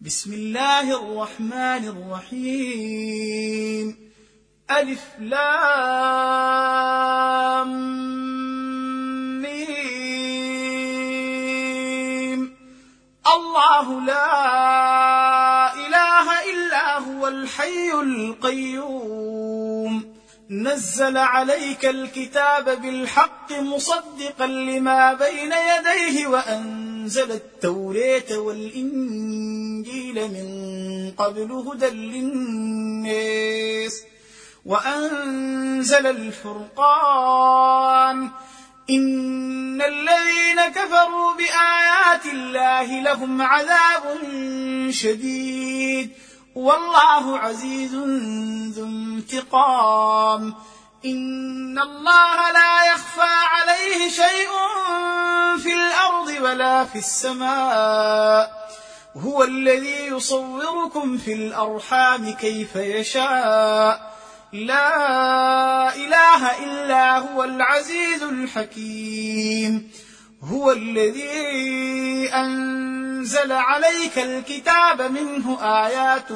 بسم الله الرحمن الرحيم. ألف لام ميم. الله لا إله إلا هو الحي القيوم، نزل عليك الكتاب بالحق مصدقا لما بين يديه وأنزل التوراة والإنجيل من قبل هدى للناس وأنزل الفرقان. إن الذين كفروا بآيات الله لهم عذاب شديد والله عزيز ذو انتقام. إن الله لا يخفى عليه شيء في الأرض ولا في السماء، هو الذي يصوركم في الأرحام كيف يشاء، لا إله إلا هو العزيز الحكيم. هو الذي أنزل عليك الكتاب منه آيات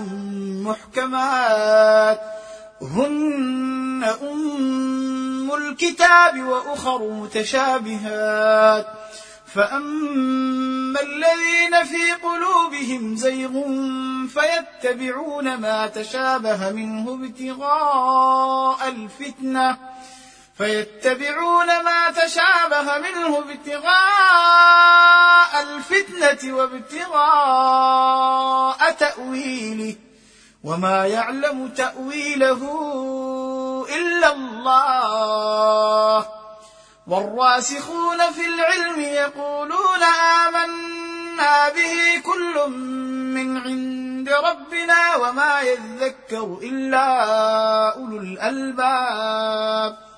محكمات هن أم الكتاب وأخر متشابهات، فأما الذين في قلوبهم زيغ فيتبعون ما تشابه منه ابتغاء الفتنة وابتغاء تأويله، وما يعلم تأويله إلا الله. والراسخون في العلم يقولون آمنا به كل من عند ربنا وما يذكر إلا أولو الألباب.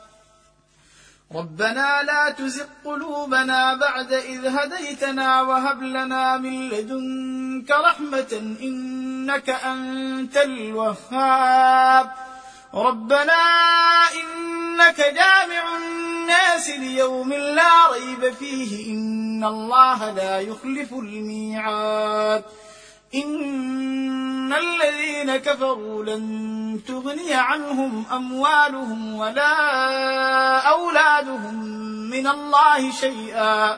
ربنا لا تزغ قلوبنا بعد إذ هديتنا وهب لنا من لدنك رحمة إنك أنت الوهاب. ربنا إنك جامع الناس ليوم لا ريب فيه إن الله لا يخلف الميعاد. إن الذين كفروا لن تغني عنهم أموالهم ولا أولادهم من الله شيئا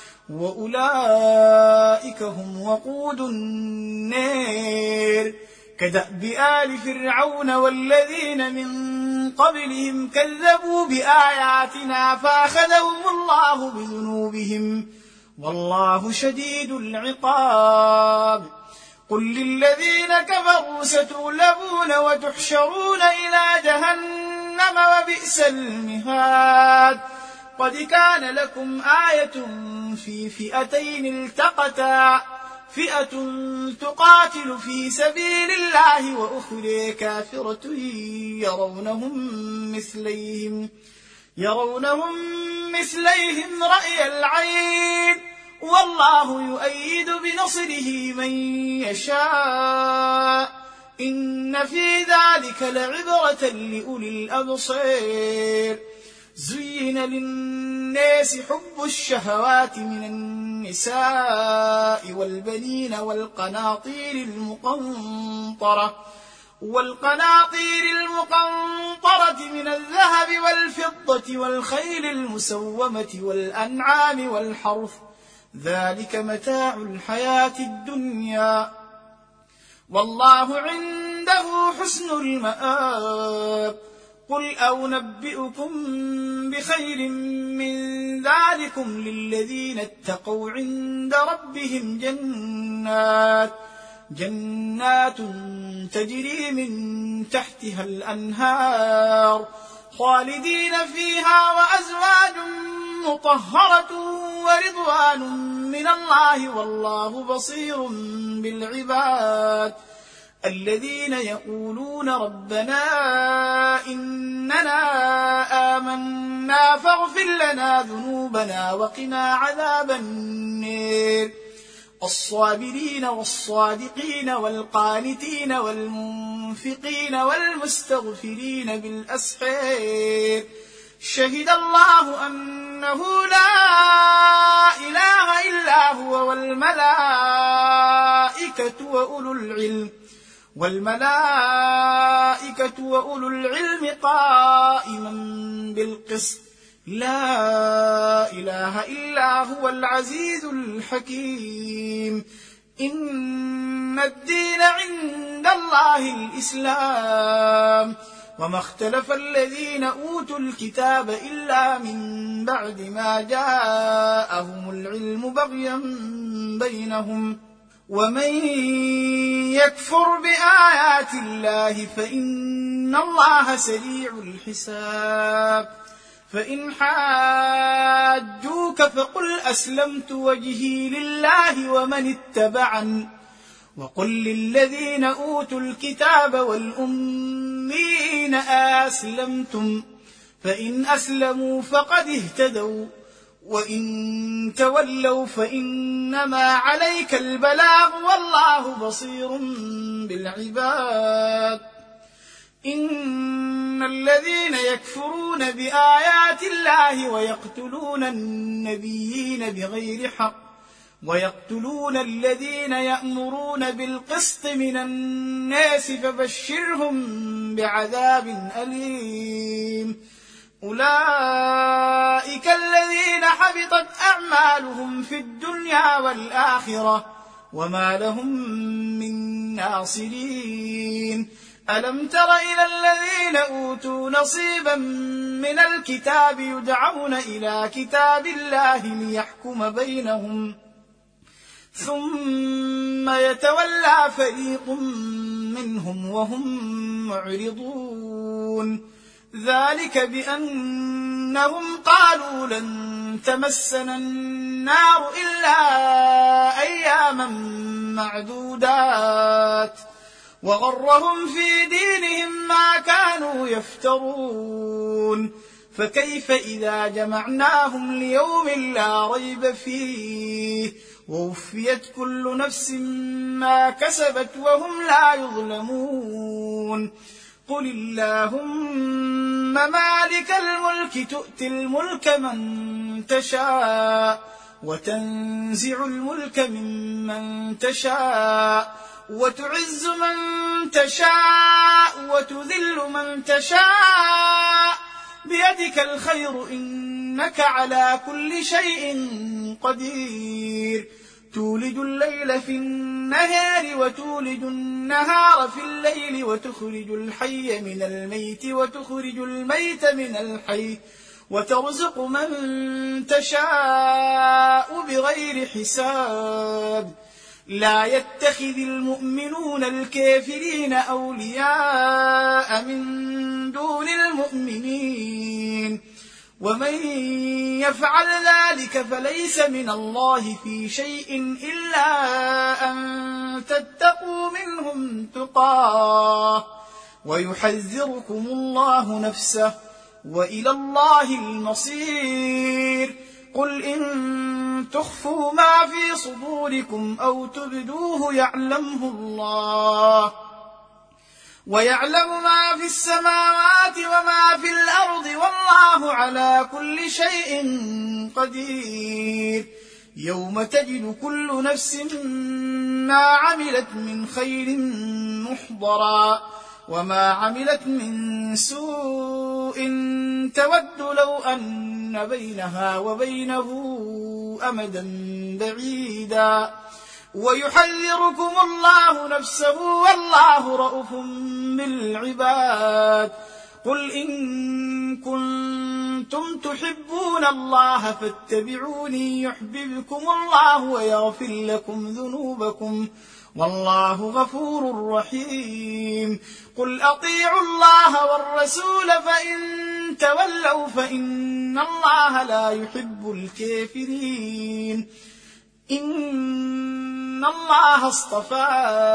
وأولئك هم وقود النار. كدأب آل فرعون والذين من قبلهم كذبوا بآياتنا فأخذهم الله بذنوبهم والله شديد العقاب. قل للذين كفروا ستغلبون وتحشرون إلى جهنم وبئس المهاد. قد كان لكم آية في فئتين التقتا، فئة تقاتل في سبيل الله وأخرى كافرة يرونهم مثليهم رأي العين والله يؤيد بنصره من يشاء. إن في ذلك لعبرة لأولي الأبصار. زين للناس حب الشهوات من النساء والبنين والقناطير المقنطرة من الذهب والفضة والخيل المسومة والأنعام والحرث، ذلك متاع الحياة الدنيا والله عنده حسن المآب. قل أنبئكم بخير من ذلكم للذين اتقوا عند ربهم جنات تجري من تحتها الأنهار خالدين فيها وأزواج مطهرة ورضوان من الله والله بصير بالعباد. الذين يقولون ربنا إننا آمنا فاغفر لنا ذنوبنا وقنا عذاب النار. الصابرين والصادقين والقانتين والمنفقين والمستغفرين بالأسحار شهد الله أنه لا إله إلا هو والملائكة وأولو العلم قائما بالقسط لا إله إلا هو العزيز الحكيم إن الدين عند الله الإسلام وما اختلف الذين أوتوا الكتاب إلا من بعد ما جاءهم العلم بغيا بينهم ومن يكفر بآيات الله فإن الله سريع الحساب فإن حاجوك فقل أسلمت وجهي لله ومن اتبعني وقل للذين أوتوا الكتاب والأمين أسلمتم فإن أسلموا فقد اهتدوا وإن تولوا فإنما عليك البلاغ والله بصير بالعباد إن الذين يكفرون بآيات الله ويقتلون النبيين بغير حق ويقتلون الذين يأمرون بالقسط من الناس فبشرهم بعذاب أليم أولئك الذين حبطت أعمالهم في الدنيا والآخرة وما لهم من ناصرين ألم تر إلى الذين أوتوا نصيبا من الكتاب يدعون إلى كتاب الله ليحكم بينهم ثم يتولى فريق منهم وهم معرضون ذلك بأنهم قالوا لن تمسنا النار إلا أياما معدودات وغرهم في دينهم ما كانوا يفترون فكيف إذا جمعناهم ليوم لا ريب فيه ووفيت كل نفس ما كسبت وهم لا يظلمون قل اللهم مالك الملك تؤتي الملك من تشاء وتنزع الملك ممن تشاء وتعز من تشاء وتذل من تشاء بيدك الخير إنك على كل شيء قدير تولج الليل في النهار وتولج النهار في الليل وتخرج الحي من الميت وتخرج الميت من الحي وترزق من تشاء بغير حساب لا يتخذ المؤمنون الكافرين أولياء من دون المؤمنين ومن يفعل ذلك فليس من الله في شيء إلا أن تتقوا منهم تقاه ويحذركم الله نفسه وإلى الله المصير قل إن تخفوا ما في صدوركم أو تبدوه يعلمه الله ويعلم ما في السماوات وما في الأرض والله على كل شيء قدير يوم تجد كل نفس ما عملت من خير محضرا وما عملت من سوء تود لو أن بينها وبينه أمدا بعيدا ويحذركم الله نفسه والله رءوف بالعباد قل إن كنتم تحبون الله فاتبعوني يحببكم الله ويغفر لكم ذنوبكم والله غفور رحيم قل أطيعوا الله والرسول فإن تولوا فإن الله لا يحب الكافرين إن الله اصطفى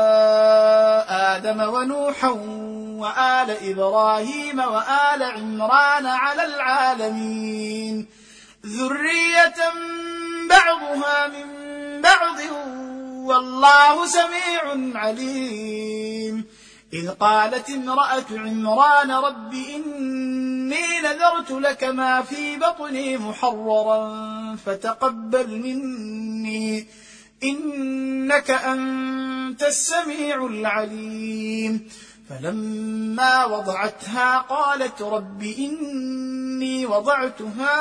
آدم ونوحا وآل إبراهيم وآل عمران على العالمين ذرية بعضها من بعض والله سميع عليم إذ قالت امرأة عمران رب إني إني نذرت لك ما في بطني محررا فتقبل مني إنك أنت السميع العليم. فلما وضعتها قالت رب إني وضعتها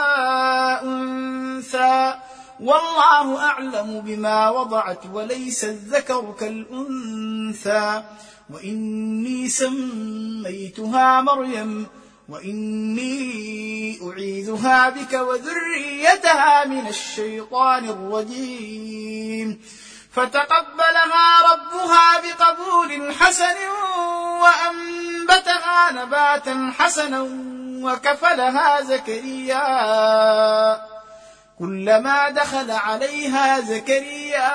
أنثى والله أعلم بما وضعت وليس الذكر كالأنثى وإني سميتها مريم وإني أعيذها بك وذريتها من الشيطان الرجيم. فتقبلها ربها بقبول حسن وأنبتها نباتا حسنا وكفلها زكريا. كلما دخل عليها زكريا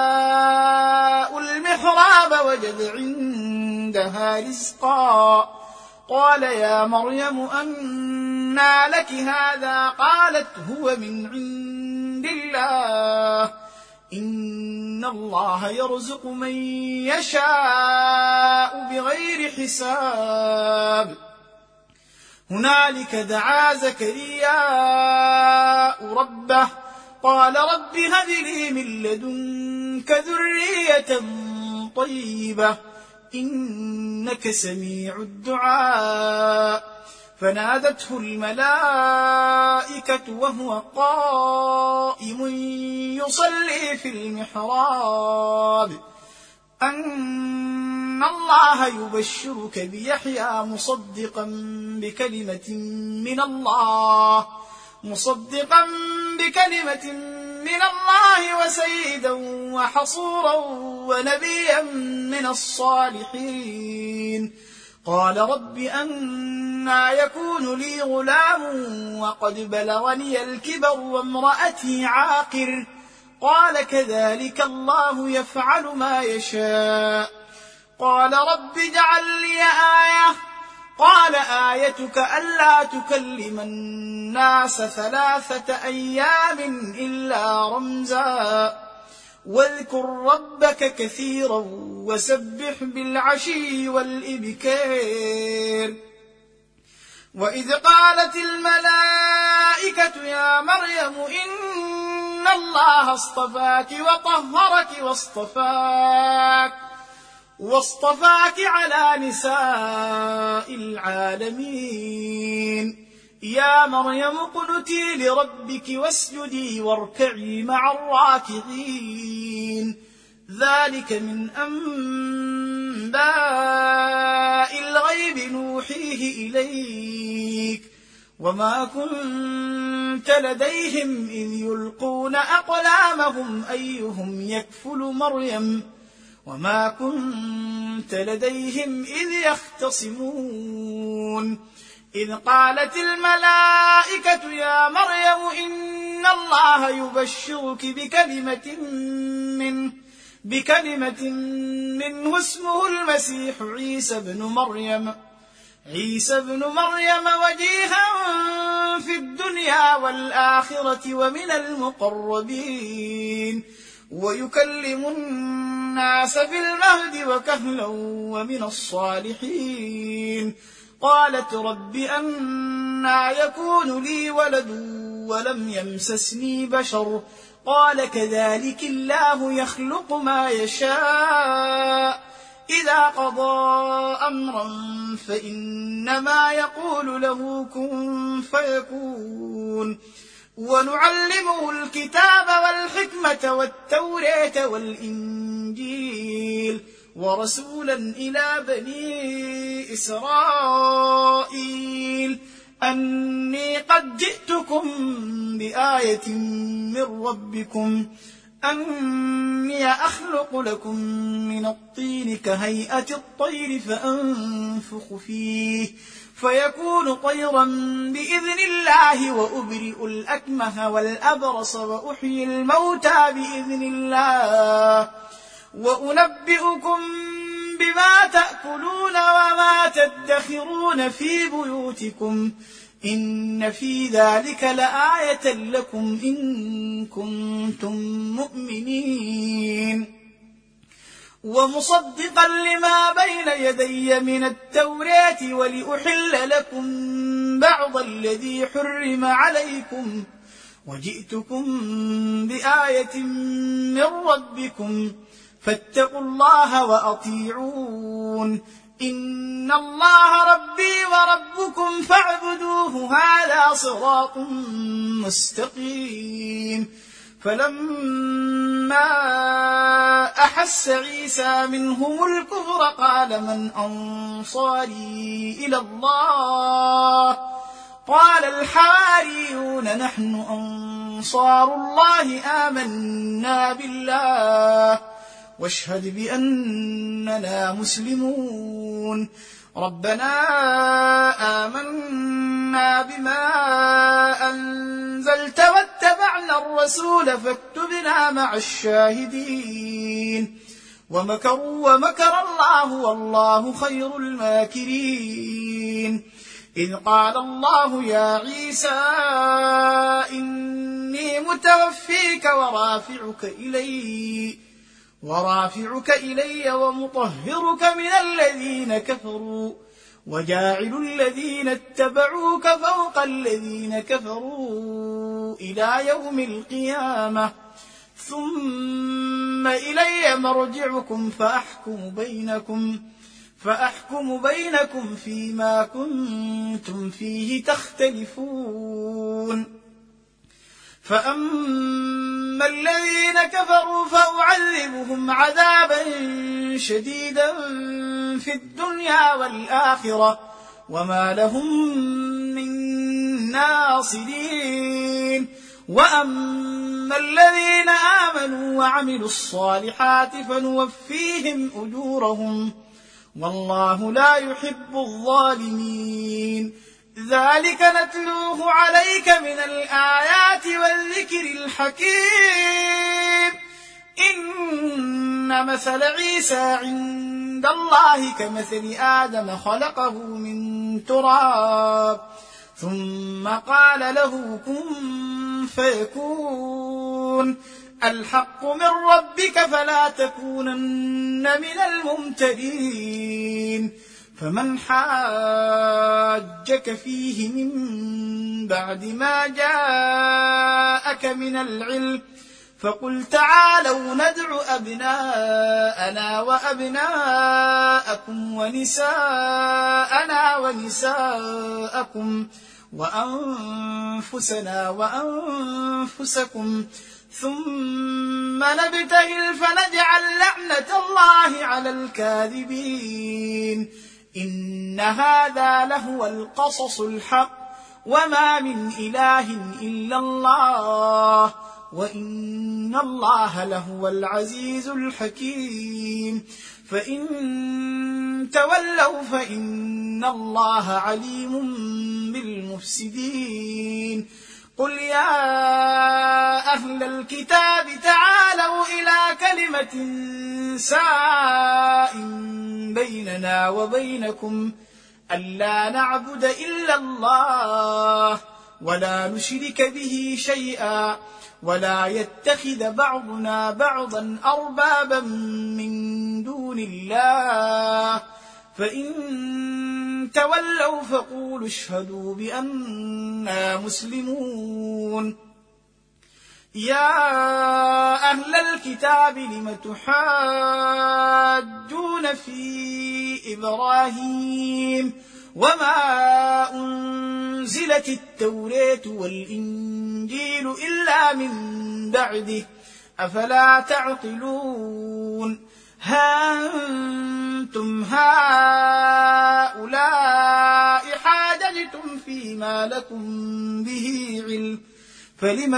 المحراب وجد عندها رزقا قال يا مريم أنى لك هذا قالت هو من عند الله إن الله يرزق من يشاء بغير حساب. هنالك دعا زكريا ربه قال رب هب لي من لدنك ذرية طيبة إنك سميع الدعاء. فنادته الملائكة وهو قائم يصلي في المحراب أن الله يبشرك بيحيى مصدقا بكلمة من الله وسيدا وحصورا ونبيا من الصالحين. قال رب أنى يكون لي غلام وقد بلغني الكبر وامرأتي عاقر قال كذلك الله يفعل ما يشاء. قال رب اجعل لي آية قال آيتك ألا تكلم الناس 3 أيام إلا رمزا واذكر ربك كثيرا وسبح بالعشي والإبكار. وإذ قالت الملائكة يا مريم إن الله اصطفاك وطهرك واصطفاك على نساء العالمين. يا مريم اقنتي لربك واسجدي واركعي مع الراكعين. ذلك من أنباء الغيب نوحيه إليك وما كنت لديهم إذ يلقون أقلامهم أيهم يكفل مريم وما كنت لديهم إذ يختصمون. إذ قالت الملائكة يا مريم إن الله يبشرك بكلمة منه اسمه المسيح عيسى ابن مريم وجيها في الدنيا والآخرة ومن المقربين ويكلم الناس في المهد وكهلا ومن الصالحين. قالت رب أنى يكون لي ولد ولم يمسسني بشر قال كذلك الله يخلق ما يشاء إذا قضى أمرا فإنما يقول له كن فيكون. ونعلمه الكتاب والحكمة والتوراة والإنجيل ورسولا إلى بني إسرائيل أني قد جئتكم بآية من ربكم أني أخلق لكم من الطين كهيئة الطير فأنفخ فيه فيكون طيرا بإذن الله وأبرئ الأكمه والأبرص وأحيي الموتى بإذن الله وأنبئكم بما تأكلون وما تدخرون في بيوتكم إن في ذلك لآية لكم إن كنتم مؤمنين. ومصدقا لما بين يدي من التوراة ولأحل لكم بعض الذي حرم عليكم وجئتكم بآية من ربكم فاتقوا الله وأطيعون إن الله ربي وربكم فاعبدوه هذا صراط مستقيم. فلما أحس عيسى منهم الكفر قال من أنصاري إلى الله قال الحواريون نحن أنصار الله آمنا بالله واشهد بأننا مسلمون. ربنا آمنا بما أنزلت واتبعنا الرسول فاكتبنا مع الشاهدين. ومكروا ومكر الله والله خير الماكرين. إذ قال الله يا عيسى إني متوفيك ورافعك إلي ومطهرك من الذين كفروا وجاعل الذين اتبعوك فوق الذين كفروا إلى يوم القيامة ثم إلي مرجعكم فأحكم بينكم فيما كنتم فيه تختلفون. فأما الذين كفروا فأعذبهم عذابا شديدا في الدنيا والآخرة وما لهم من ناصرين. وأما الذين آمنوا وعملوا الصالحات فنوفيهم أجورهم والله لا يحب الظالمين. ذلك نتلوه عليك من الآيات والذكر الحكيم. إن مثل عيسى عند الله كمثل آدم خلقه من تراب ثم قال له كن فيكون. الحق من ربك فلا تكونن من الممترين. فمن حاجك فيه من بعد ما جاءك من العلم فقل تعالوا ندع أبناءنا وأبناءكم ونساءنا ونساءكم وأنفسنا وأنفسكم ثم نبتهل فنجعل لعنة الله على الكاذبين. إن هذا لهو القصص الحق وما من إله إلا الله وإن الله لهو العزيز الحكيم. فإن تولوا فإن الله عليم بالمفسدين. قل يا أهل الكتاب تعالوا إلى كلمة سواء بيننا وبينكم ألا نعبد إلا الله ولا نشرك به شيئا ولا يتخذ بعضنا بعضا أربابا من دون الله فإن تولوا فقولوا اشهدوا بأننا مسلمون. يا أهل الكتاب لم تحاجون في إبراهيم وما أنزلت التوراة والإنجيل إلا من بعده أفلا تعقلون. ها أنتم هؤلاء حاججتم فيما لكم به علم فلم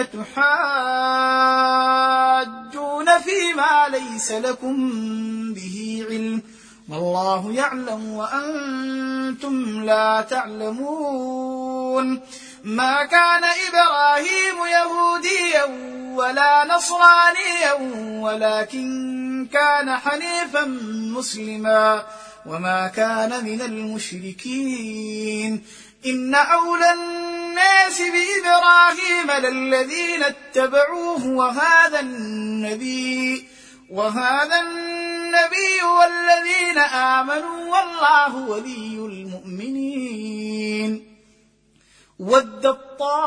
تحاجون فيما ليس لكم به علم والله يعلم وأنتم لا تعلمون. ما كان إبراهيم يهوديا ولا نصرانيا ولكن كان حنيفا مسلما وما كان من المشركين. إن أولى الناس بإبراهيم للذين اتبعوه وهذا النبي والذين آمنوا والله ولي المؤمنين. ودت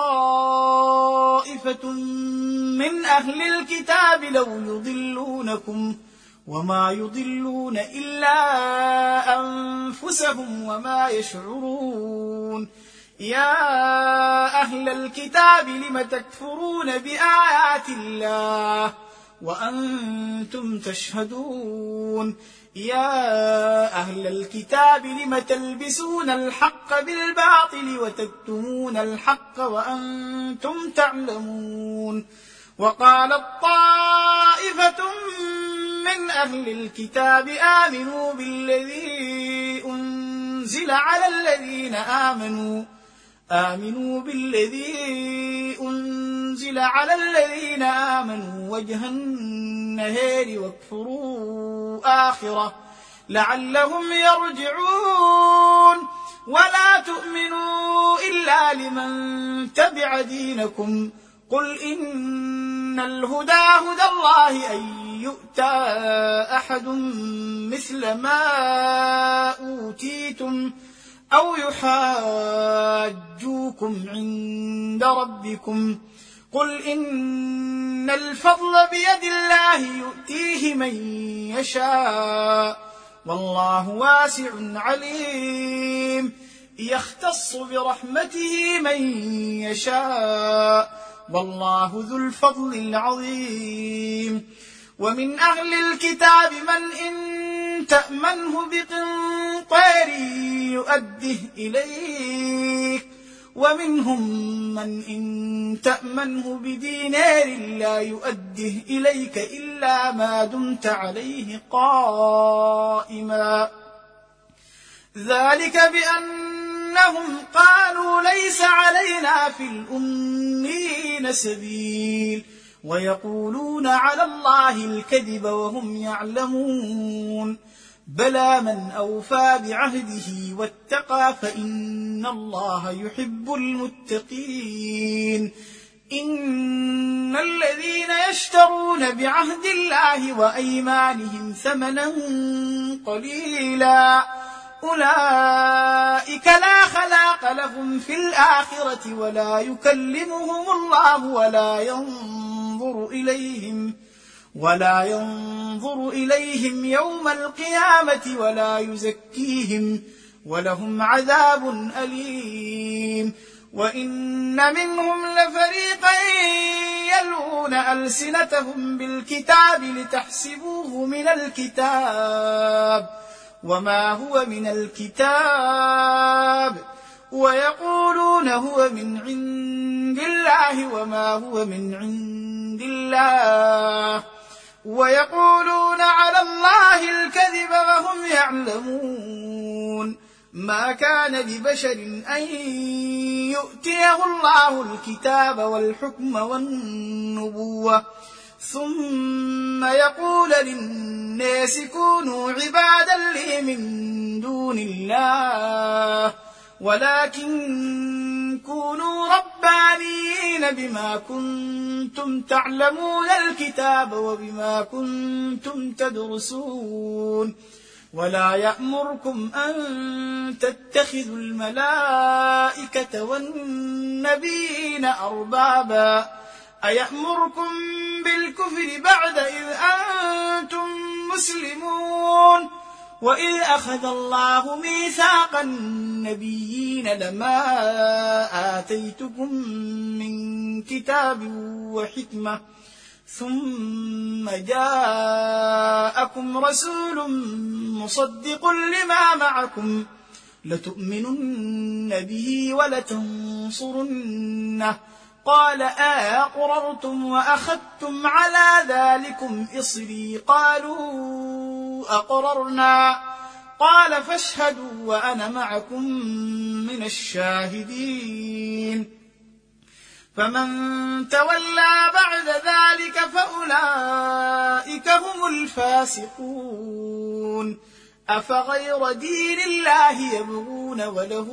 طائفة من أهل الكتاب لو يضلونكم وما يضلون إلا أنفسهم وما يشعرون يا أهل الكتاب لم تكفرون بآيات الله وأنتم تشهدون يا أهل الكتاب لم تلبسون الحق بالباطل وتكتمون الحق وأنتم تعلمون وقالت طائفة من أهل الكتاب آمنوا بالذي أنزل على الذين آمنوا وجه النهار واكفروا آخره لعلهم يرجعون ولا تؤمنوا إلا لمن تبع دينكم قل إن الهدى هدى الله أن يؤتى أحد مثل ما أوتيتم أو يحاجوكم عند ربكم قل إن الفضل بيد الله يؤتيه من يشاء والله واسع عليم يختص برحمته من يشاء والله ذو الفضل العظيم ومن أهل الكتاب من إن تأمنه بقنطار يؤده إليك ومنهم من إن تأمنه بدينار لا يؤده إليك إلا ما دمت عليه قائما ذلك بأنهم قالوا ليس علينا في الأميين سبيل ويقولون على الله الكذب وهم يعلمون بلى من أوفى بعهده واتقى فإن الله يحب المتقين إن الذين يشترون بعهد الله وأيمانهم ثمنا قليلا أولئك لا خلاق لهم في الآخرة ولا يكلمهم الله ولا ينظر إليهم يوم القيامة ولا يزكيهم ولهم عذاب أليم وإن منهم لفريقا يلوون ألسنتهم بالكتاب لتحسبوه من الكتاب وما هو من الكتاب ويقولون هو من عند الله وما هو من عند الله ويقولون على الله الكذب وهم يعلمون ما كان لبشر أن يؤتيه الله الكتاب والحكم والنبوة ثم يقول للناس كونوا عبادا لي من دون الله ولكن كونوا ربانيين بما كنتم تعلمون الكتاب وبما كنتم تدرسون ولا يأمركم أن تتخذوا الملائكة والنبيين أربابا أيأمركم بالكفر بعد إذ أنتم مسلمون وإذ أخذ الله ميثاق النبيين لما آتيتكم من كتاب وحكمة ثم جاءكم رسول مصدق لما معكم لتؤمنن به ولتنصرنه قال أأقررتم وأخذتم على ذلكم إصري قالوا أقررنا قال فاشهدوا وأنا معكم من الشاهدين فمن تولى بعد ذلك فأولئك هم الفاسقون أفغير دين الله يبغون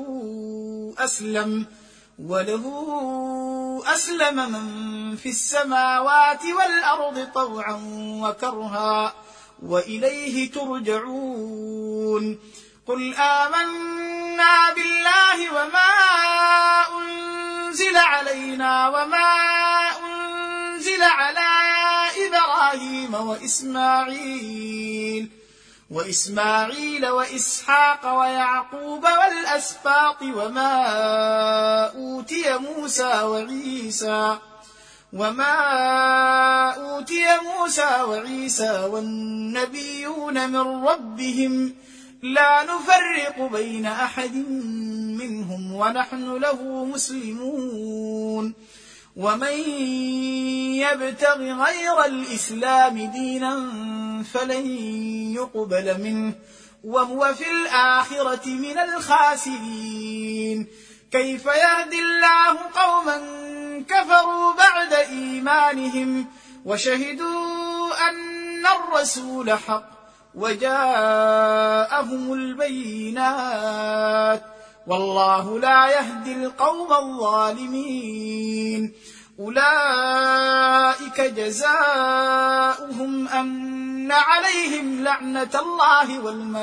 وله أسلم من في السماوات والأرض طوعا وكرها وإليه ترجعون قل آمنا بالله وما أنزل أنزل علينا وما أنزل على إبراهيم وإسماعيل وإسحاق ويعقوب والأسباط وما أوتي موسى وعيسى والنبيون من ربهم لا نفرق بين أحد منهم ونحن له مسلمون ومن يبتغ غير الإسلام دينا فلن يقبل منه وهو في الآخرة من الخاسرين. كيف يهدي الله قوما كفروا بعد إيمانهم وشهدوا أن الرسول حق وجاءهم البينات والله لا يهدي القوم الظالمين. أولئك جزاؤهم أن عليهم لعنة الله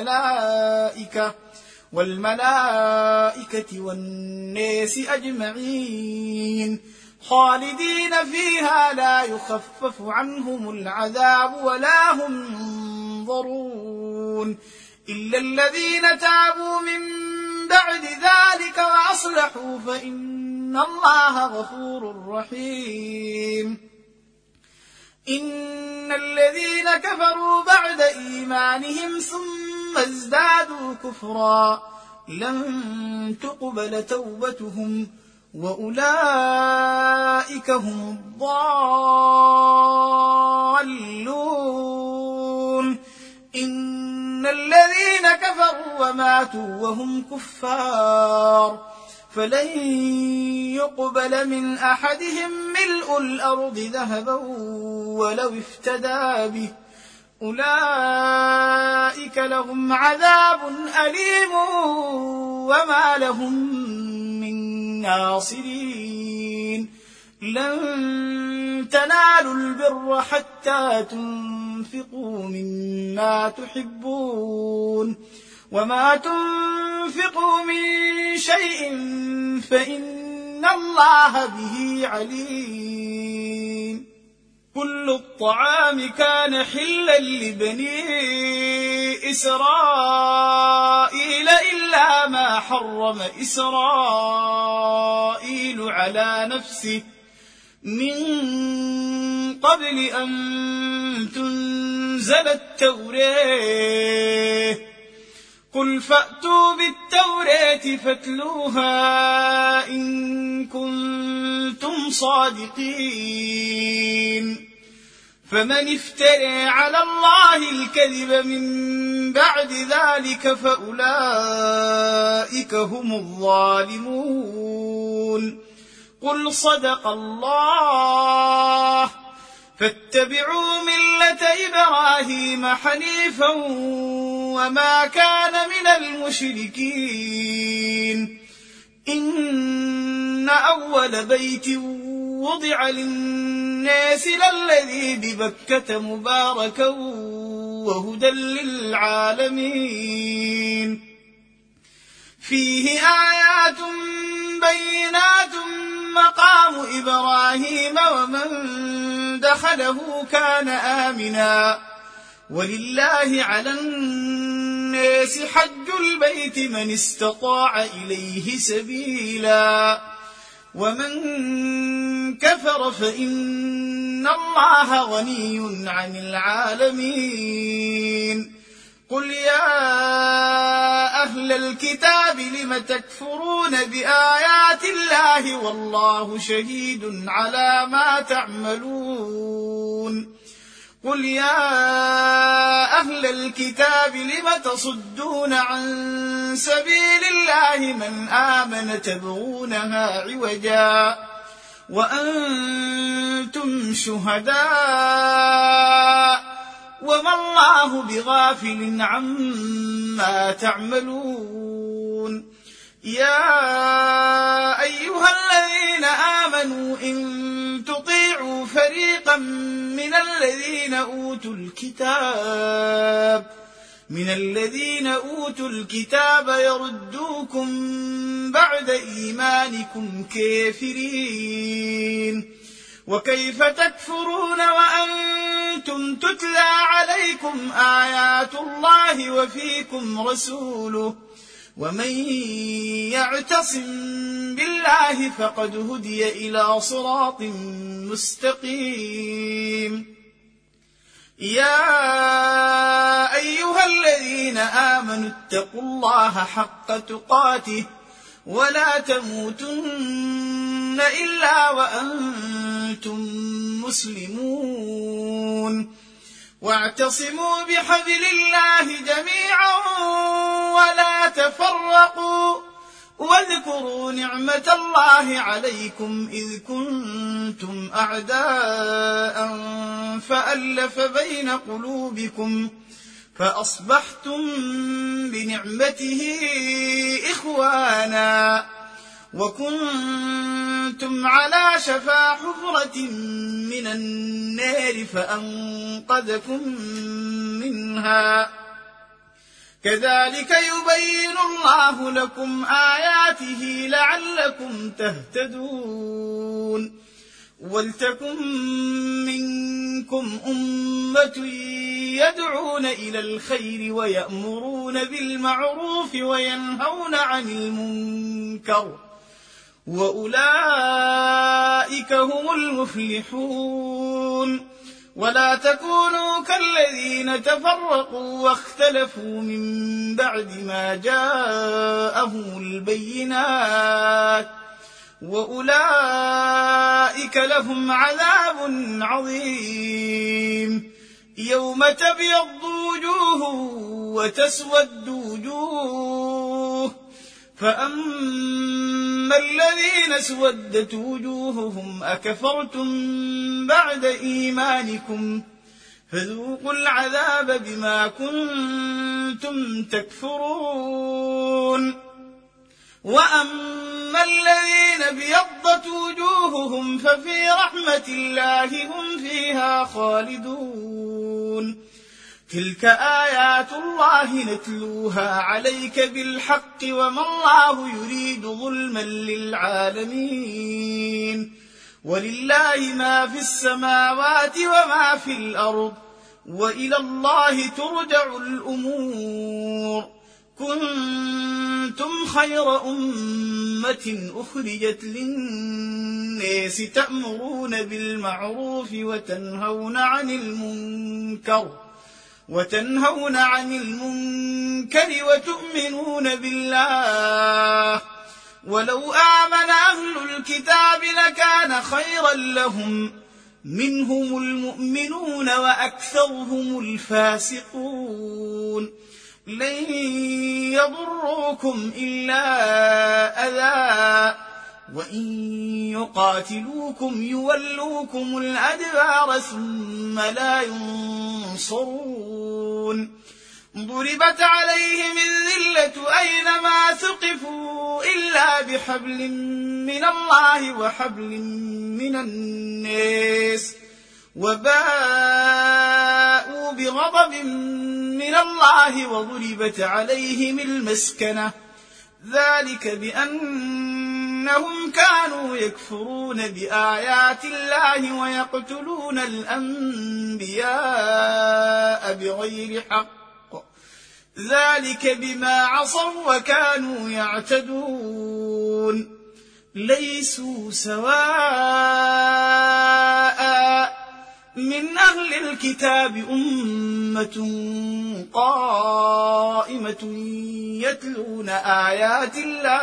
والملائكة والناس أجمعين خالدين فيها لا يخفف عنهم العذاب ولا هم ينظرون إلا الذين تابوا من بعد ذلك وأصلحوا فإن الله غفور رحيم. إن الذين كفروا بعد إيمانهم ثم ازدادوا كفرا لن تقبل توبتهم وأولئك هم الضالون. إن الذين كفروا وماتوا وهم كفار فلن يقبل من أحدهم ملء الأرض ذهبا ولو افتدى به أولئك لهم عذاب أليم وما لهم من ناصرين. لن تنالوا البر حتى تنفقوا مما تحبون وما تنفقوا من شيء فإن الله به عليم. كل الطعام كان حلا لبني إسرائيل إلا ما حرم إسرائيل على نفسه من قبل أن تنزل التوراة قل فأتوا بالتوراة فاتلوها إن كنتم صادقين. فمن افترى على الله الكذب من بعد ذلك فأولئك هم الظالمون. قل صدق الله فاتبعوا ملة إبراهيم حنيفا وما كان من المشركين. إن أول بيت وضع للناس للذي ببكة مباركا وهدى للعالمين فيه آيات بينات مقام إبراهيم ومن دخله كان آمنا ولله على الناس حج البيت من استطاع إليه سبيلا ومن كفر فإن الله غني عن العالمين. قل يا أهل الكتاب لم تكفرون بآيات الله والله شهيد على ما تعملون. قل يا أهل الكتاب لم تصدون عن سبيل الله من آمن تبغونها عوجا وأنتم شهداء وما الله بغافل عما تعملون. يا أيها الذين آمنوا إن تطيعوا فريقا من الذين أوتوا الكتاب يردوكم بعد إيمانكم كافرين. وكيف تكفرون وأنتم تتلى عليكم آيات الله وفيكم رسوله ومن يعتصم بالله فقد هدي إلى صراط مستقيم. يا أيها الذين آمنوا اتقوا الله حق تقاته ولا تموتن إلا وأنتم مسلمون. واعتصموا بحبل الله جميعا ولا تفرقوا واذكروا نعمة الله عليكم إذ كنتم أعداء فألف بين قلوبكم فأصبحتم بنعمته إخوانا وكنتم على شفا حفرة من النار فأنقذكم منها. كذلك يبين الله لكم آياته لعلكم تهتدون. ولتكن منكم أمة يدعون إلى الخير ويأمرون بالمعروف وينهون عن المنكر وأولئك هم المفلحون. ولا تكونوا كالذين تفرقوا واختلفوا من بعد ما جاءهم البينات وأولئك لهم عذاب عظيم. يوم تبيض وجوه وتسود وجوه فأما الذين اسودت وجوههم أكفرتم بعد إيمانكم فذوقوا العذاب بما كنتم تكفرون. وأما الذين ابيضت وجوههم ففي رحمة الله هم فيها خالدون. تلك آيات الله نتلوها عليك بالحق وما الله يريد ظلما للعالمين. ولله ما في السماوات وما في الأرض وإلى الله ترجع الأمور. كنتم خير أمة أخرجت للناس تأمرون بالمعروف وتنهون عن المنكر وتؤمنون بالله. ولو آمن أهل الكتاب لكان خيرا لهم منهم المؤمنون وأكثرهم الفاسقون. لن يضروكم إلا أذى وإن يقاتلوكم يولوكم الأدبار ثم لا ينصرون. ضربت عليهم الذلة أينما ثقفوا إلا بحبل من الله وحبل من الناس وباءوا بغضب من الله وضربت عليهم المسكنة ذلك بأنهم كانوا يكفرون بآيات الله ويقتلون الأنبياء بغير حق ذلك بما عصوا وكانوا يعتدون. ليسوا سواء من أهل الكتاب أمة قائمة يتلون آيات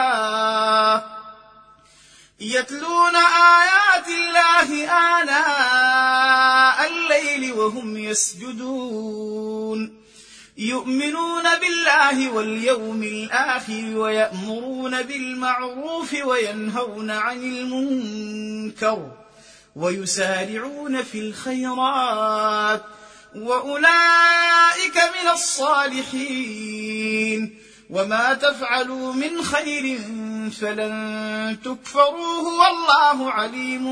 الله آناء الليل وهم يسجدون. يؤمنون بالله واليوم الآخر ويأمرون بالمعروف وينهون عن المنكر ويسارعون في الخيرات وأولئك من الصالحين. وما تفعلوا من خير فلن تكفروه والله عليم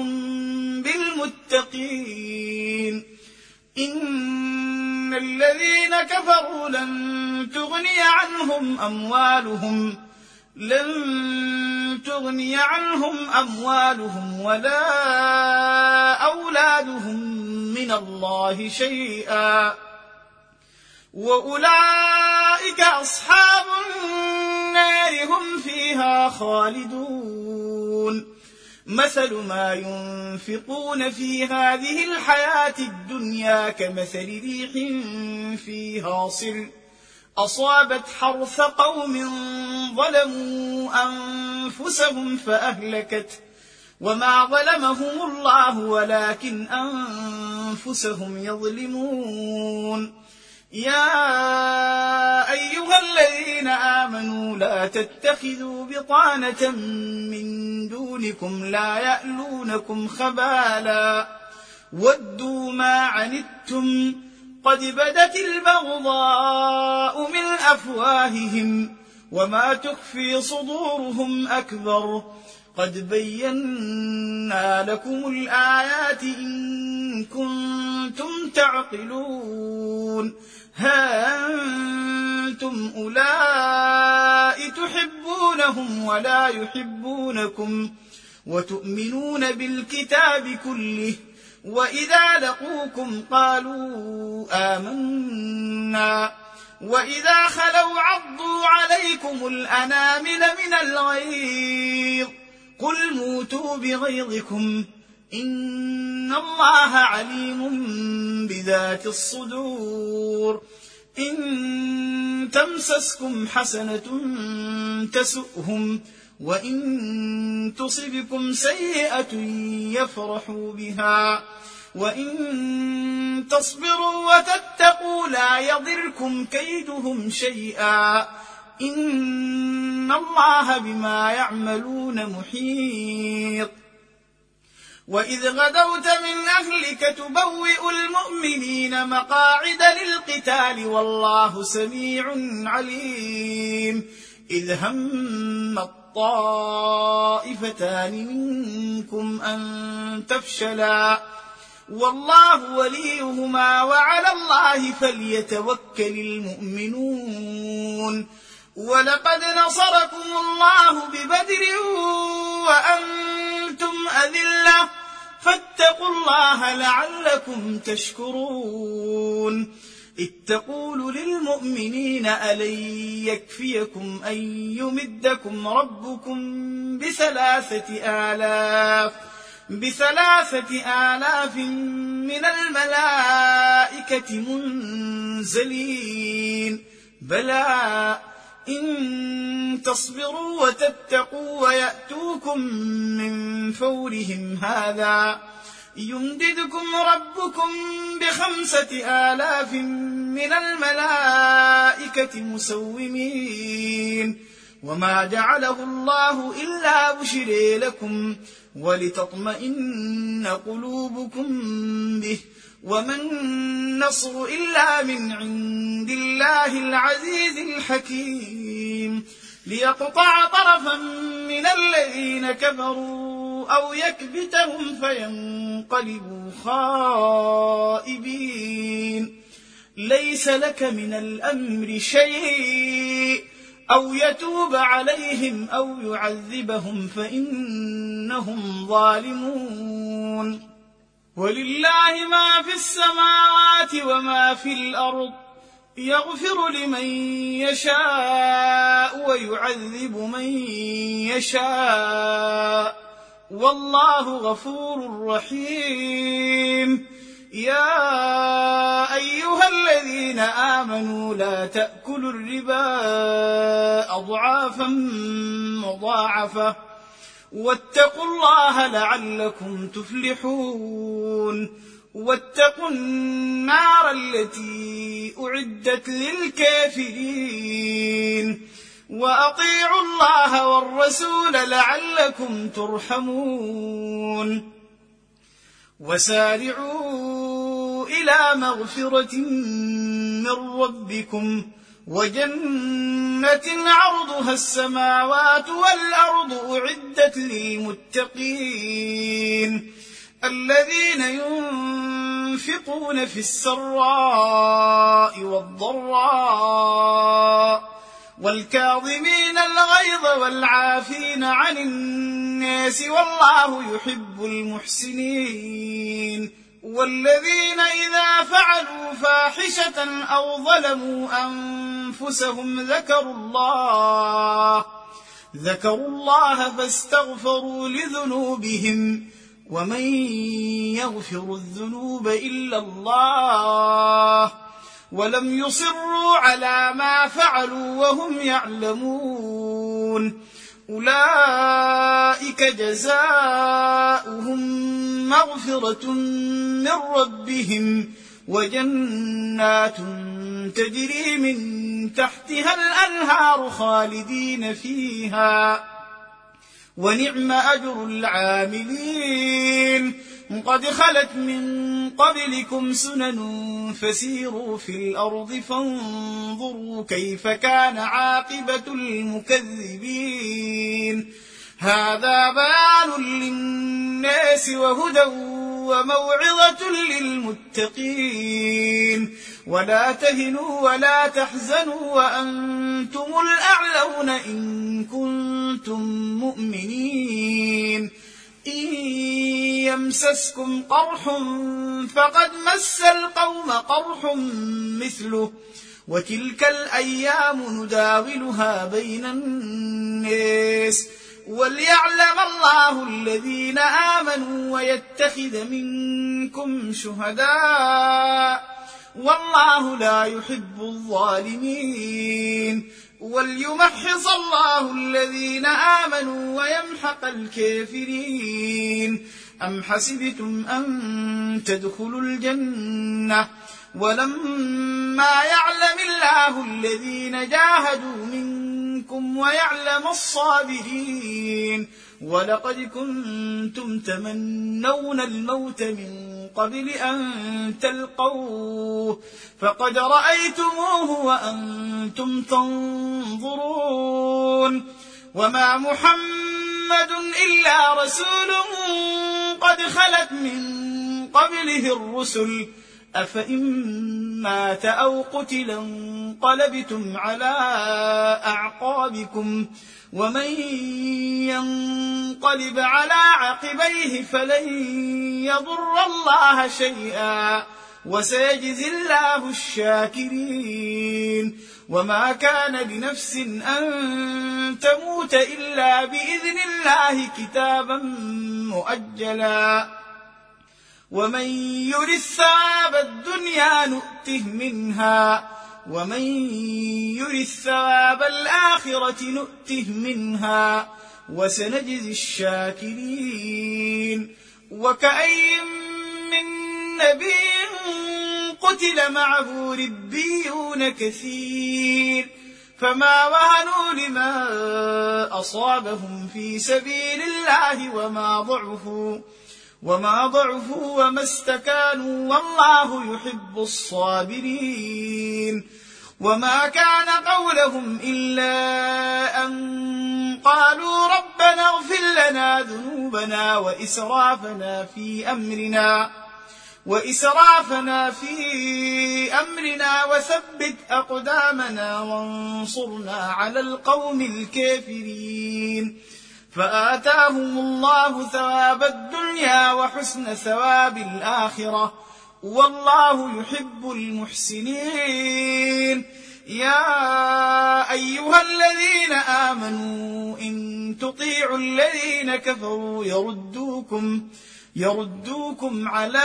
بالمتقين. إن الذين كفروا لن تغني عنهم لن تغني عنهم أموالهم ولا أولادهم من الله شيئا، وأولئك أصحاب النار هم فيها خالدون. مثل ما ينفقون في هذه الحياة الدنيا كمثل ريح فيها صر أصابت حرث قوم ظلموا أنفسهم فأهلكت، وما ظلمهم الله ولكن أنفسهم يظلمون. يا أيها الذين آمنوا لا تتخذوا بطانة من دونكم لا يألونكم خبالا ودوا ما عنتم قد بدت البغضاء من أفواههم وما تخفي صدورهم أكبر قد بينا لكم الآيات إن كنتم تعقلون. ها أنتم أولئك تحبونهم ولا يحبونكم وتؤمنون بالكتاب كله، وإذا لقوكم قالوا آمنا وإذا خلوا عضوا عليكم الأنامل من الغيظ قل موتوا بغيظكم إن الله عليم بذات الصدور. إن تمسسكم حسنة تسؤهم وإن تصبكم سيئة يفرحوا بها وإن تصبروا وتتقوا لا يضركم كيدهم شيئا إن الله بما يعملون محيط. وإذ غدوت من أهلك تبوئ المؤمنين مقاعد للقتال والله سميع عليم. إذ هم الطائفتان منكم أن تفشلا والله وليهما وعلى الله فليتوكل المؤمنون. ولقد نصركم الله ببدر وأنتم أذلة فاتقوا الله لعلكم تشكرون. إذ تقول للمؤمنين ألن يكفيكم أن يمدكم ربكم ب3,000 من الملائكة منزلين؟ بلى إن تصبروا وتتقوا ويأتوكم من فورهم هذا يمددكم ربكم ب5,000 من الملائكة مسومين. وما جعله الله إلا بشرى لكم ولتطمئن قلوبكم به وما النصر إلا من عند الله العزيز الحكيم. ليقطع طرفا من الذين كفروا أو يكبتهم فينقلبوا خائبين. ليس لك من الأمر شيء أو يتوب عليهم أو يعذبهم فإنهم ظالمون. ولله ما في السماوات وما في الأرض يغفر لمن يشاء ويعذب من يشاء والله غفور رحيم. يا أيها الذين آمنوا لا تأكلوا الربا أضعافا مضاعفة واتقوا الله لعلكم تفلحون. واتقوا النار التي أعدت للكافرين وأطيعوا الله والرسول لعلكم ترحمون. وسارعوا إلى مغفرة من ربكم وجنة عرضها السماوات والأرض أعدت للمتقين الذين ينفقون في السراء والضراء والكاظمين الغيظ والعافين عن الناس والله يحب المحسنين. والذين إذا فعلوا فاحشة أو ظلموا أنفسهم ذكروا الله فاستغفروا لذنوبهم ومن يغفر الذنوب إلا الله ولم يصروا على ما فعلوا وهم يعلمون أولئك جزاؤهم مغفرة من ربهم وجنات تجري من تحتها الأنهار خالدين فيها ونعم أجر العاملين. قد خلت من قبلكم سنن فسيروا في الأرض فانظروا كيف كان عاقبة المكذبين. هذا بيان للناس وهدى وموعظة للمتقين. ولا تهنوا ولا تحزنوا وأنتم الأعلون إن كنتم مؤمنين. إن يمسسكم قرح فقد مس القوم قرح مثله وتلك الأيام نداولها بين الناس وليعلم الله الذين آمنوا ويتخذ منكم شهداء والله لا يحب الظالمين. وليمحص الله الذين آمنوا ويمحق الكافرين. أم حسبتم أن تدخلوا الجنة ولما يعلم الله الذين جاهدوا منكم ويعلم الصابرين. ولقد كنتم تمنون الموت من قبل أن تلقوه فقد رأيتموه وأنتم تنظرون. وما محمد إلا رسول قد خلت من قبله الرسل أفإن مات أو قتل انقلبتم على أعقابكم ومن ينقلب على عقبيه فلن يضر الله شيئا وسيجزي الله الشاكرين. وما كان لنفس أن تموت إلا بإذن الله كتابا مؤجلا ومن يرد ثواب الدنيا نؤته منها ومن يرد ثواب الآخرة نؤته منها وسنجزي الشاكرين. وكأي من نبي قتل معه ربيون كثير فما وهنوا لما أصابهم في سبيل الله وما ضعفوا وما استكانوا والله يحب الصابرين. وما كان قولهم إلا أن قالوا ربنا اغفر لنا ذنوبنا وإسرافنا في أمرنا وثبت أقدامنا وانصرنا على القوم الكافرين. فآتاهم الله ثواب الدنيا وحسن ثواب الآخرة والله يحب المحسنين. يا أيها الذين آمنوا إن تطيعوا الذين كفروا يردوكم على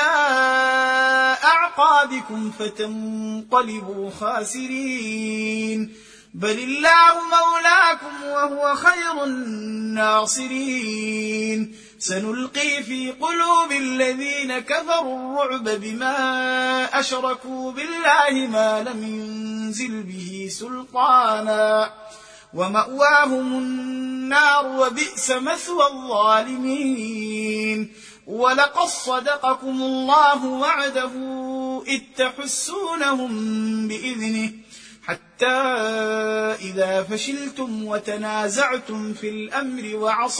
أعقابكم فتنقلبوا خاسرين. بل الله مولاكم وهو خير الناصرين. سنلقي في قلوب الذين كفروا الرعب بما أشركوا بالله ما لم ينزل به سلطانا ومأواهم النار وبئس مثوى الظالمين. ولقد صدقكم الله وعده إذ تحسونهم بإذنه حتى إذا فشلتم وتنازعتم في الأمر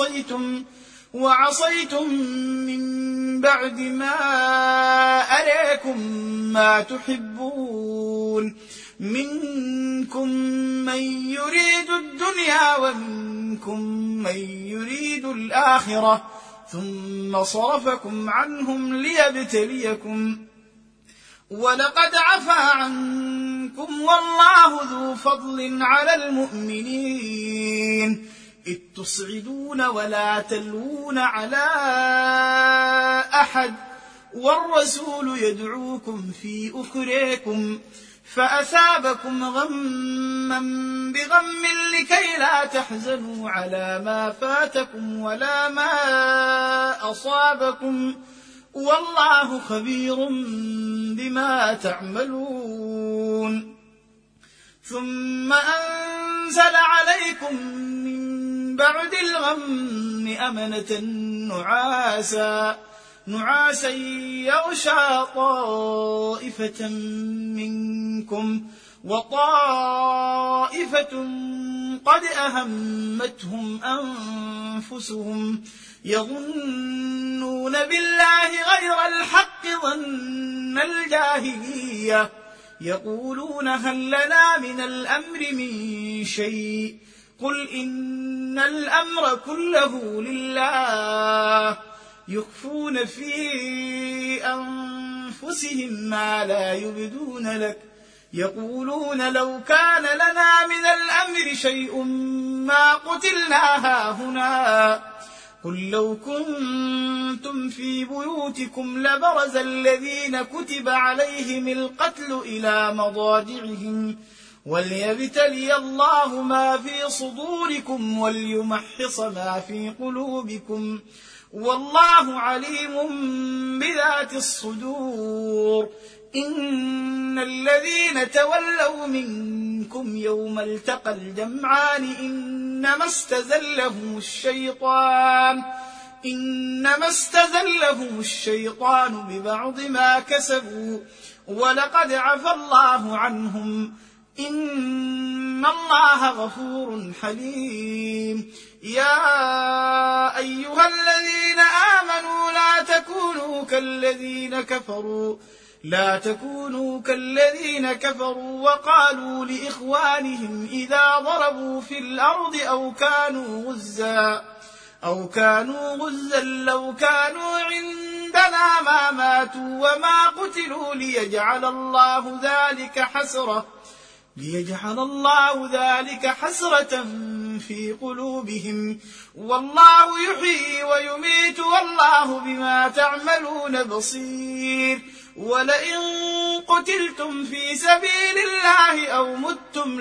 وعصيتم من بعد ما أراكم ما تحبون منكم من يريد الدنيا ومنكم من يريد الآخرة ثم صرفكم عنهم ليبتليكم ولقد عفا عنكم والله ذو فضل على المؤمنين إذ تصعدون ولا تلوون على أحد والرسول يدعوكم في أخريكم فأثابكم غما بغم لكي لا تحزنوا على ما فاتكم ولا ما أصابكم والله خبير بما تعملون ثم أنزل عليكم من بعد الغم أمنة نعاسا يغشى طائفة منكم وطائفة قد أهمتهم أنفسهم يظنون بالله غير الحق ظن الجاهلية يقولون هل لنا من الأمر من شيء قل إن الأمر كله لله يخفون في أنفسهم ما لا يبدون لك يقولون لو كان لنا من الأمر شيء ما قتلنا هاهنا قل لو كنتم في بيوتكم لبرز الذين كتب عليهم القتل إلى مضاجعهم وليبتلي الله ما في صدوركم وليمحص ما في قلوبكم والله عليم بذات الصدور إن الذين تولوا منكم يوم التقى الجمعان إنما استزلهم الشيطان ببعض ما كسبوا ولقد عفى الله عنهم إن الله غفور حليم يا أيها الذين آمنوا لا تكونوا كالذين كفروا وقالوا لإخوانهم إذا ضربوا في الأرض أو كانوا غزا لو كانوا عندنا ما ماتوا وما قتلوا ليجعل الله ذلك حسرة في قلوبهم والله يحيي ويميت والله بما تعملون بصير ولئن قتلتم في سبيل الله أو متم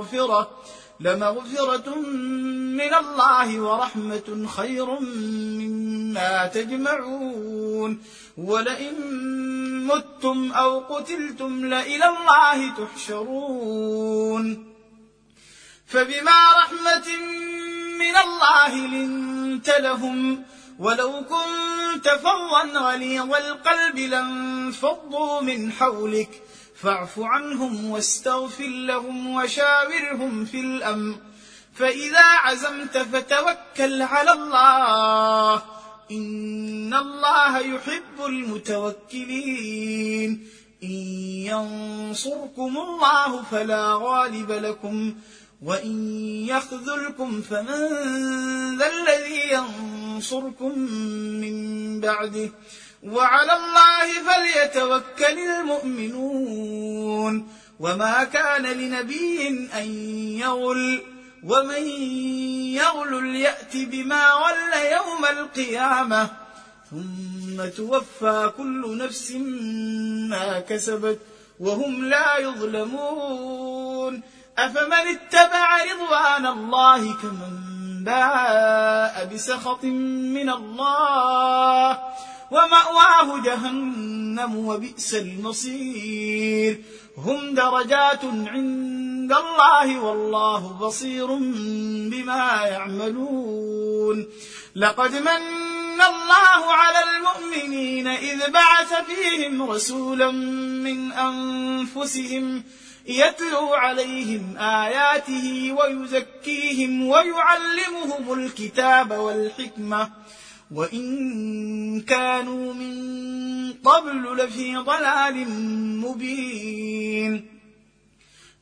لمغفرة من الله ورحمة خير مما تجمعون ولئن متم أو قتلتم لإلى الله تحشرون فبما رحمة من الله لنت لهم ولو كنت فظا غليظ القلب لانفضوا من حولك فاعف عنهم واستغفر لهم وشاورهم في الأمر فإذا عزمت فتوكل على الله إن الله يحب المتوكلين إن ينصركم الله فلا غالب لكم وإن يخذلكم فمن ذا الذي ينصركم من بعده وعلى الله فليتوكل المؤمنون وما كان لنبي أن يغل ومن يغل يأت بما غل يوم القيامة ثم توفى كل نفس ما كسبت وهم لا يظلمون أفمن اتبع رضوان الله كمن باء بسخط من الله ومأواه جهنم وبئس المصير هم درجات عند الله والله بصير بما يعملون لقد من الله على المؤمنين إذ بعث فيهم رسولا من أنفسهم يتلو عليهم آياته ويزكيهم ويعلمهم الكتاب والحكمة وإن كانوا من قبل لفي ضلال مبين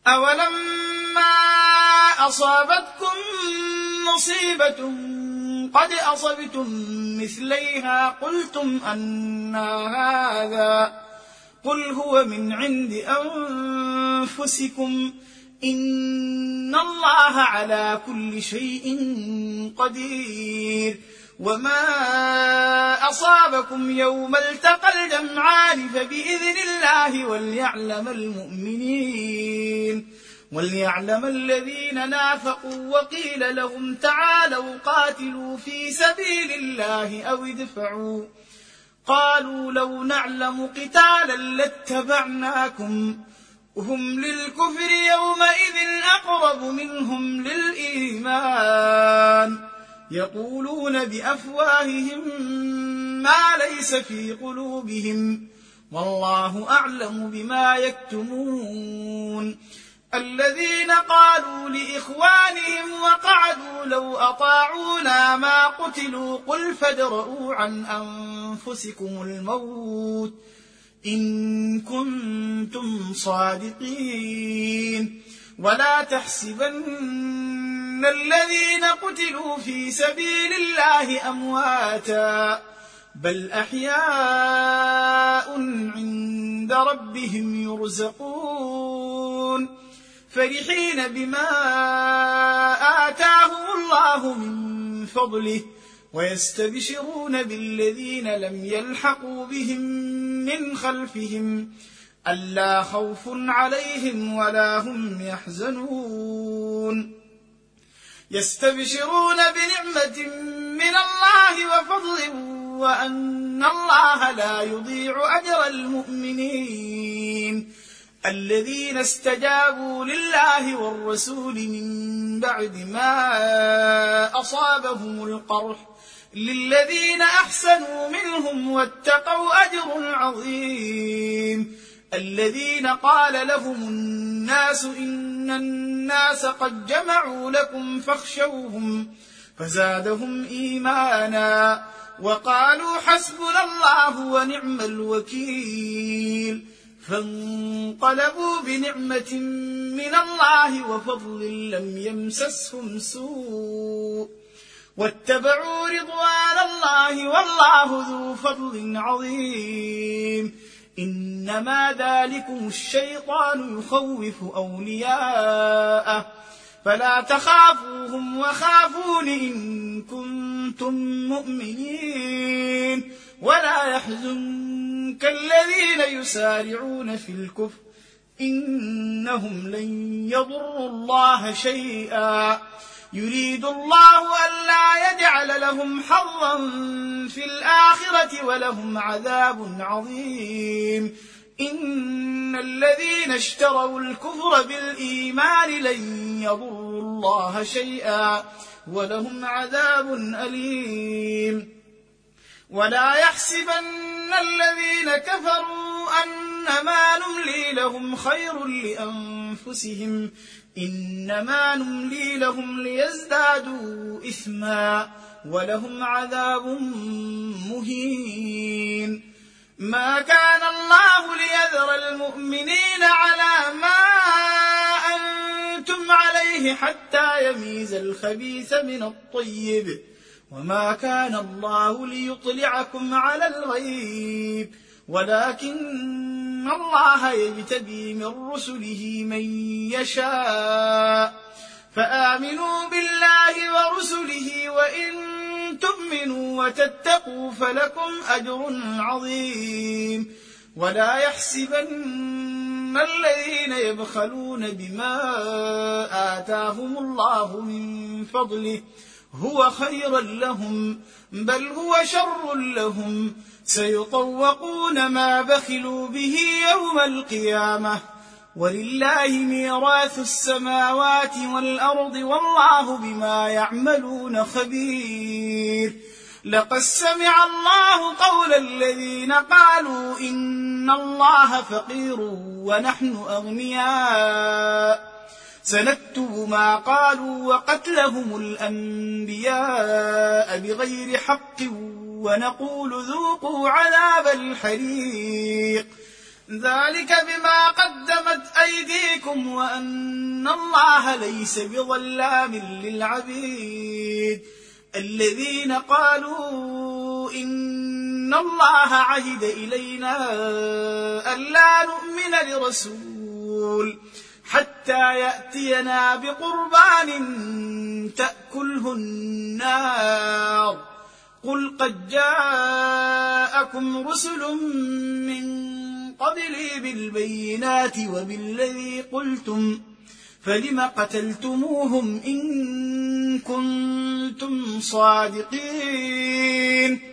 أولما أصابتكم مصيبة قد أصبتم مثليها قلتم أنى هذا قل هو من عند أنفسكم إن الله على كل شيء قدير وما أصابكم يوم التقى الجمعان فبإذن الله وليعلم الذين نافقوا وقيل لهم تعالوا قاتلوا في سبيل الله أو ادفعوا قالوا لو نعلم قتالا لاتبعناكم هم للكفر يومئذ أقرب منهم للإيمان يقولون بأفواههم ما ليس في قلوبهم والله أعلم بما يكتمون الذين قالوا لإخوانهم وقعدوا لو أطاعونا ما قتلوا قل فادرءوا عن أنفسكم الموت إن كنتم صادقين ولا تحسبن الذين قتلوا في سبيل الله أمواتا بل أحياء عند ربهم يرزقون فرحين بما آتاهم الله من فضله ويستبشرون بالذين لم يلحقوا بهم من خلفهم ألا خوف عليهم ولا هم يحزنون يستبشرون بنعمة من الله وفضل وأن الله لا يضيع أجر المؤمنين الذين استجابوا لله والرسول من بعد ما أصابهم القرح للذين أحسنوا منهم واتقوا أجر عظيم الذين قال لهم الناس إن الناس قد جمعوا لكم فاخشوهم فزادهم إيمانا وقالوا حسبنا الله ونعم الوكيل فانقلبوا بنعمة من الله وفضل لم يمسسهم سوء واتبعوا رضوان الله والله ذو فضل عظيم إنما ذلكم الشيطان يخوف أولياءه فلا تخافوهم وخافون إن كنتم مؤمنين ولا يحزنك الذين يسارعون في الكفر إنهم لن يضروا الله شيئا يريد الله ألا يجعل لهم حظا في الآخرة ولهم عذاب عظيم إن الذين اشتروا الكفر بالإيمان لن يضروا الله شيئا ولهم عذاب أليم ولا يحسبن الذين كفروا أنما نملي لهم خير لأنفسهم إنما نملي لهم ليزدادوا إثما ولهم عذاب مهين ما كان الله ليذر المؤمنين على ما أنتم عليه حتى يميز الخبيث من الطيب وما كان الله ليطلعكم على الغيب ولكن الله يجتبي من رسله من يشاء فآمنوا بالله ورسله وإن تؤمنوا وتتقوا فلكم أجر عظيم ولا يحسبن الذين يبخلون بما آتاهم الله من فضله هو خيرا لهم بل هو شر لهم سيطوقون ما بخلوا به يوم القيامة ولله ميراث السماوات والأرض والله بما يعملون خبير لقد سمع الله قول الذين قالوا إن الله فقير ونحن أغنياء سنكتب ما قالوا وقتلهم الأنبياء بغير حق ونقول ذوقوا عذاب الحريق ذلك بما قدمت أيديكم وأن الله ليس بظلام للعبيد. الذين قالوا إن الله عهد إلينا ألا نؤمن لرسول حتى يأتينا بقربان تأكله النار قل قد جاءكم رسل من قبلي بالبينات وبالذي قلتم فلم قتلتموهم إن كنتم صادقين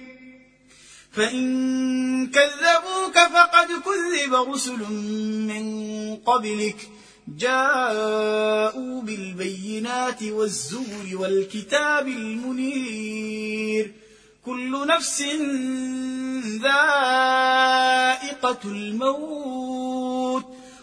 فإن كذبوك فقد كذب رسل من قبلك جاءوا بالبينات والزبر والكتاب المنير كل نفس ذائقة الموت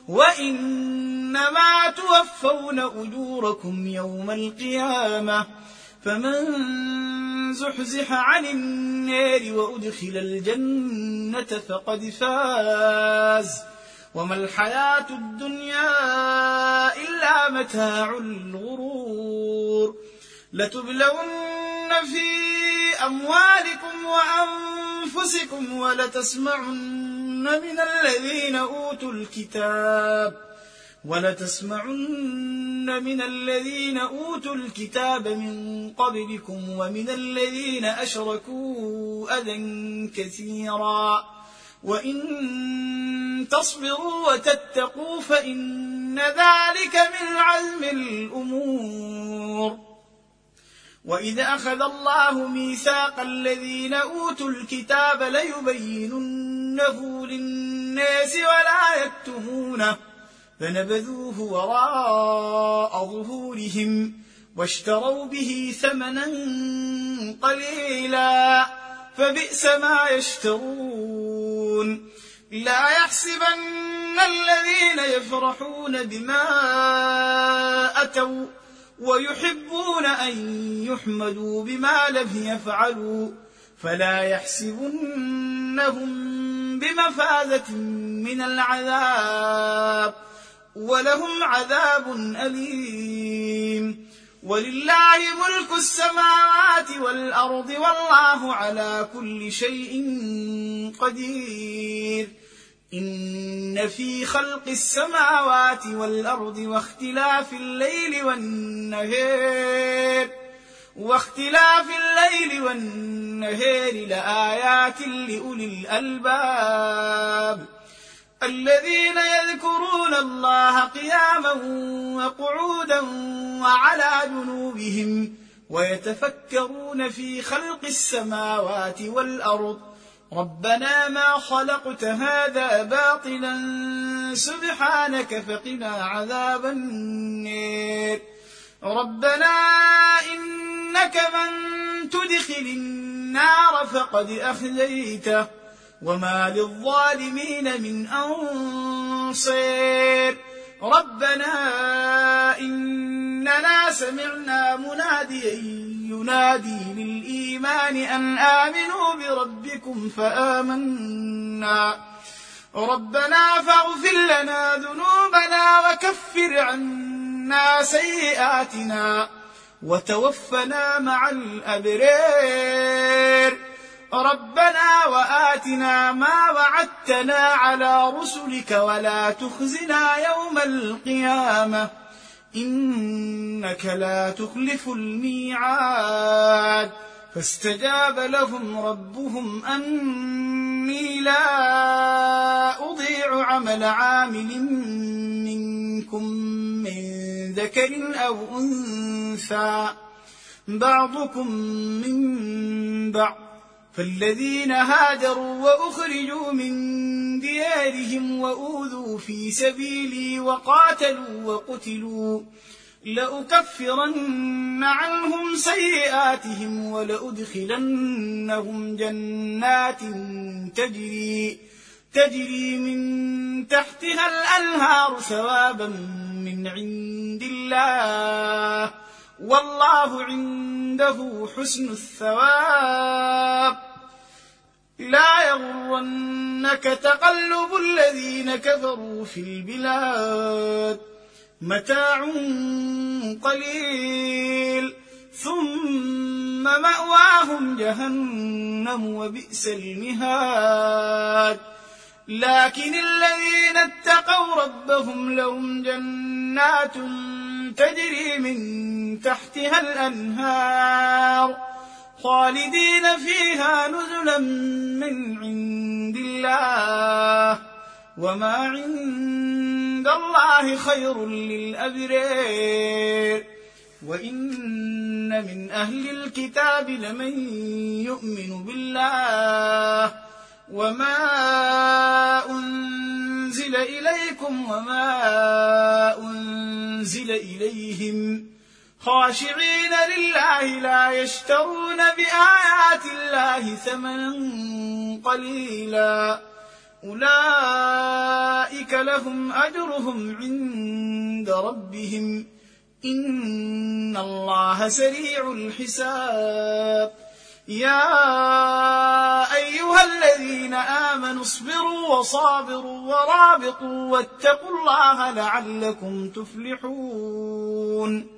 وإنما توفون أجوركم يوم القيامة فمن زحزح عن النار وأدخل الجنة فقد فاز وما الحياة الدنيا إلا متاع الغرور. لتبلون في أموالكم وأنفسكم ولتسمعن من الذين أوتوا الكتاب من قبلكم ومن الذين أشركوا أذى كثيرا وإن تصبروا وتتقوا فإن ذلك من عزم الأمور. وإذ أخذ الله ميثاق الذين أوتوا الكتاب ليبيننه للناس ولا يكتمونه فنبذوه وراء ظهورهم واشتروا به ثمنا قليلا فبئس ما يشترون. لا يحسبن الذين يفرحون بما أتوا ويحبون أن يحمدوا بما لم يفعلوا فلا يحسبنهم بمفازة من العذاب ولهم عذاب أليم. ولله ملك السماوات والأرض والله على كل شيء قدير. إن في خلق السماوات والأرض واختلاف الليل والنهار لآيات لأولي الألباب الذين يذكرون الله قياما وقعودا وعلى جنوبهم ويتفكرون في خلق السماوات والأرض ربنا ما خلقت هذا باطلا سبحانك فقنا عذاب النار. ربنا إنك من تدخل النار فقد أخزيته وما للظالمين من أنصير. ربنا إننا سمعنا مناديا ينادي للإيمان أن آمنوا بربكم فآمنا ربنا فاغفر لنا ذنوبنا وكفر عنا سيئاتنا وتوفنا مع الأبرار. ربنا وآتنا ما وعدتنا على رسلك ولا تخزنا يوم القيامة إنك لا تخلف الميعاد. فاستجاب لهم ربهم أني لا أضيع عمل عامل منكم من ذكر أو أنثى بعضكم من بعض فالذين هاجروا وأخرجوا من ديارهم وأوذوا في سبيلي وقاتلوا وقتلوا لأكفرن عنهم سيئاتهم ولأدخلنهم جنات تجري من تحتها الأنهار ثوابا من عند الله والله عنده حسن الثواب. لا يغرنك تقلب الذين كفروا في البلاد متاع قليل ثم مأواهم جهنم وبئس المهاد لكن الذين اتقوا ربهم لهم جنات تجري من تحتها الأنهار خالدين فيها نزلا من عند الله وما عند الله خير للأبرار وإن من أهل الكتاب لمن يؤمن بالله وما أنزل إليكم وما أنزل إليهم خاشعين لله لا يشترون بآيات الله ثمنا قليلا أولئك لهم أجرهم عند ربهم إن الله سريع الحساب يا أيها الذين آمنوا اصبروا وصابروا ورابطوا واتقوا الله لعلكم تفلحون